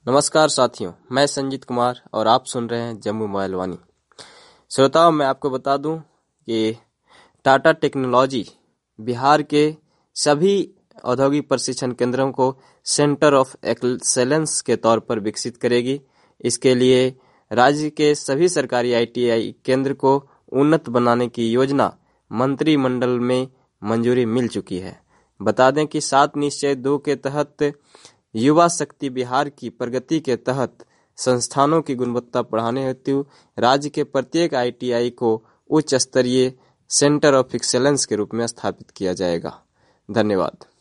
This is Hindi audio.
नमस्कार साथियों, मैं संजीत कुमार और आप सुन रहे हैं जम्मू मोबाइल वाणी। श्रोताओं, मैं आपको बता दूं कि टाटा टेक्नोलॉजी बिहार के सभी औद्योगिक प्रशिक्षण केंद्रों को सेंटर ऑफ एक्सेलेंस के तौर पर विकसित करेगी। इसके लिए राज्य के सभी सरकारी ITI केंद्र को उन्नत बनाने की योजना मंत्रिमंडल में मंजूरी मिल चुकी है। बता दें कि 7 निश्चय 2 के तहत युवा शक्ति बिहार की प्रगति के तहत संस्थानों की गुणवत्ता बढ़ाने हेतु राज्य के प्रत्येक ITI को उच्च स्तरीय सेंटर ऑफ एक्सेलेंस के रूप में स्थापित किया जाएगा। धन्यवाद।